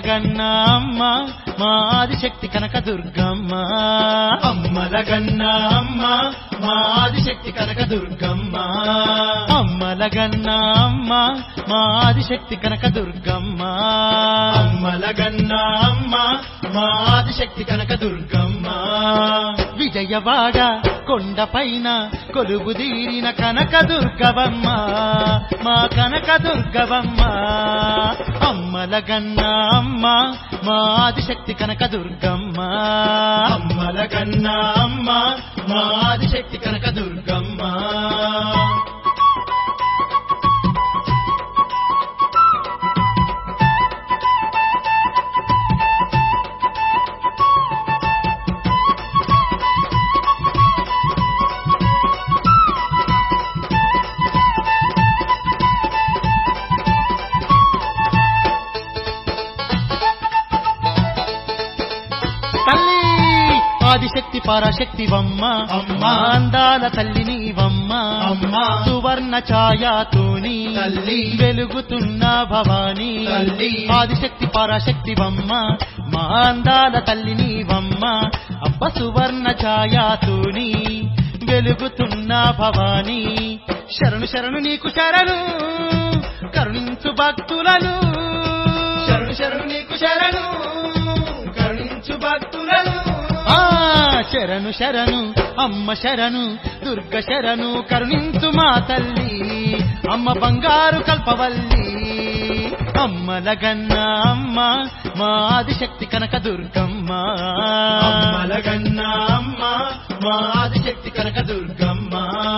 అమ్మలగన్న అమ్మ మా ఆదిశక్తి కనకదుర్గమ్మ అమ్మలగన్న అమ్మ మా ఆదిశక్తి కనకదుర్గమ్మ అమ్మలగన్న అమ్మ మా ఆదిశక్తి కనకదుర్గమ్మ అమ్మలగన్న అమ్మ మా ఆదిశక్తి కనకదుర్గమ్మ విజయవాడ కొండపైన కొలువుదీరిన కనకదుర్గవమ్మ మా కనకదుర్గవమ్మ అమ్మలగన్న అమ్మ మా ఆదిశక్తి కనకదుర్గమ్మ అమ్మలగన్న అమ్మ మా ఆదిశక్తి కనకదుర్గమ్మ తల్లి ఆదిశక్తి పరాశక్తివమ్మ అమ్మ అందాల తల్లి నీవమ్మ అమ్మ సువర్ణ ఛాయాతోని తల్లి వెలుగుతున్న భవాని తల్లి ఆదిశక్తి పరాశక్తివమ్మ మా అందాల తల్లి నీవమ్మ అబ్బ సువర్ణ ఛాయాతోని వెలుగుతున్న భవాని శరణు శరణు నీకు శరణు కరుణించు భక్తులను శరణు శరణు నీకు శరణు కరుణించు భక్తులను శరణు శరణు అమ్మ శరణు దుర్గ శరణు కరుణించు మా తల్లి అమ్మ బంగారు కల్పవల్లి అమ్మలగన్న అమ్మ మా ఆదిశక్తి కనకదుర్గమ్మ అమ్మలగన్న అమ్మ మా ఆదిశక్తి కనకదుర్గమ్మ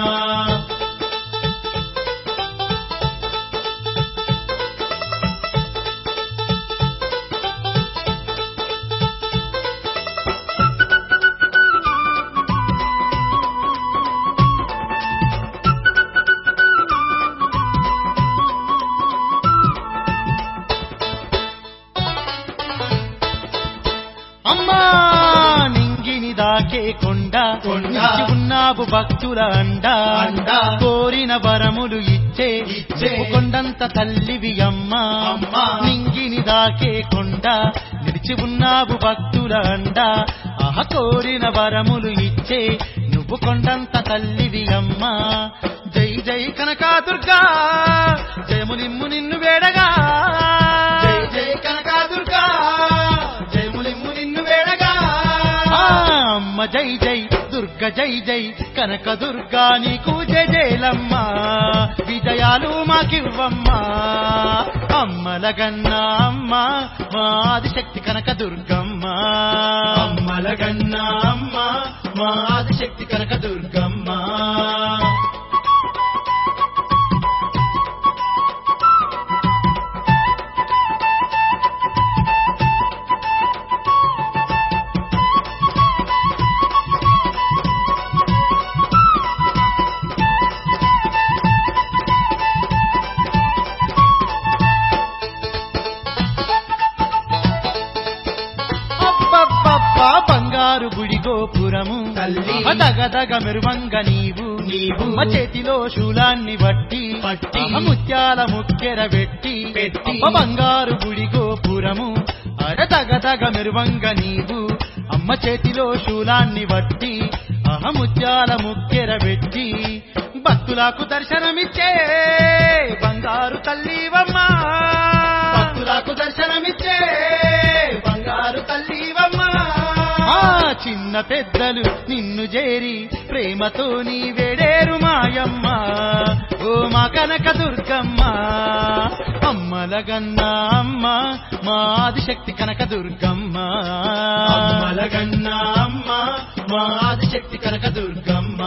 అమ్మా నింగిని దాకే కొండ నిలిచి ఉన్నావు భక్తుల అండ కోరిన వరములు ఇచ్చే కొండంత తల్లివి అమ్మ నింగిని దాకే కొండ నిలిచి ఉన్నావు భక్తుల అండ ఆహ కోరిన వరములు ఇచ్చే నువ్వు కొండంత తల్లివి అమ్మ జై జై కనకాదుర్గా జయములిమ్ము నిన్ను వేడగా జై జై కనకాదుర్గా జయములిమ్ము నిన్ను వేడగా అమ్మ జై జై దుర్గ జై జై కనకదుర్గా నీకు జయ జయలమ్మ విజయాలు మాకివ్వమ్మ అమ్మలగన్న అమ్మ మా ఆదిశక్తి కనకదుర్గమ్మ అమ్మలగన్న అమ్మ మా ఆదిశక్తి కనకదుర్గమ్మ బంగారు గుడి గోపురము తల్లి దగదగ మెరువంగ నీవు మా చేతిలో శూలాన్ని బట్టి ముత్యాల ముక్కెర పెట్టి బంగారు గుడి గోపురము దగదగ మెరువంగ నీవు అమ్మ చేతిలో శూలాన్ని బట్టి ముత్యాల ముక్కెర పెట్టి భక్తులకు దర్శనమిచ్చే బంగారు తల్లివమ్మ భక్తులకు దర్శనమిచ్చే బంగారు తల్లివమ్మ చిన్న పెద్దలు నిన్ను చేరి ప్రేమతో నీ వేడేరు మాయమ్మ ఓ మా కనకదుర్గమ్మ అమ్మలగన్న అమ్మ మా ఆదిశక్తి కనకదుర్గమ్మ అమ్మలగన్న అమ్మ మా ఆదిశక్తి కనకదుర్గమ్మ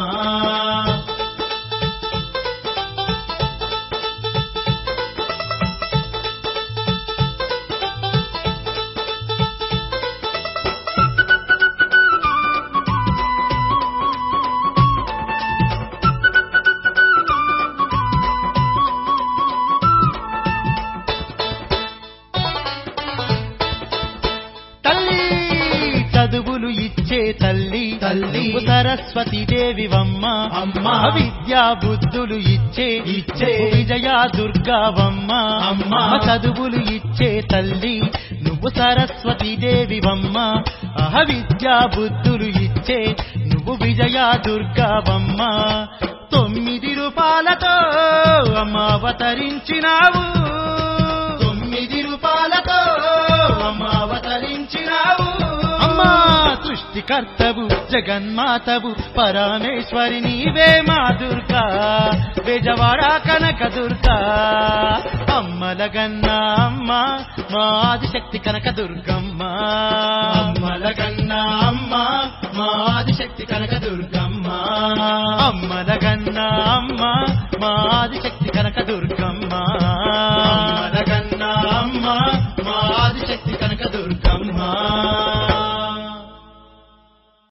చదువులు ఇచ్చే తల్లి తల్లి సరస్వతి దేవివమ్మ అమ్మ విద్యా బుద్ధులు ఇచ్చే విజయ దుర్గావమ్మ అమ్మ చదువులు ఇచ్చే తల్లి నువ్వు నువ్వు సరస్వతీ దేవివమ్మ అహ విద్యా బుద్ధులు ఇచ్చే నువ్వు విజయ దుర్గావమ్మ 9 రూపాలతో అమ్మ అవతరించినావు 9 రూపాలతో అమ్మ అవతరించినావు అమ్మా సృష్టికర్తవు జగన్మాతవు పరమేశ్వరి నీవే మా దుర్గా బెజవాడ కనక దుర్గా అమ్మలగన్న అమ్మ మా ఆదిశక్తి కనక దుర్గమ్మ అమ్మలగన్న అమ్మ మా ఆదిశక్తి కనక దుర్గమ్మ అమ్మలగన్న అమ్మ మా ఆదిశక్తి కనక దుర్గమ్మ అమ్మలగన్న అమ్మ మా ఆదిశక్తి కనక దుర్గమ్మ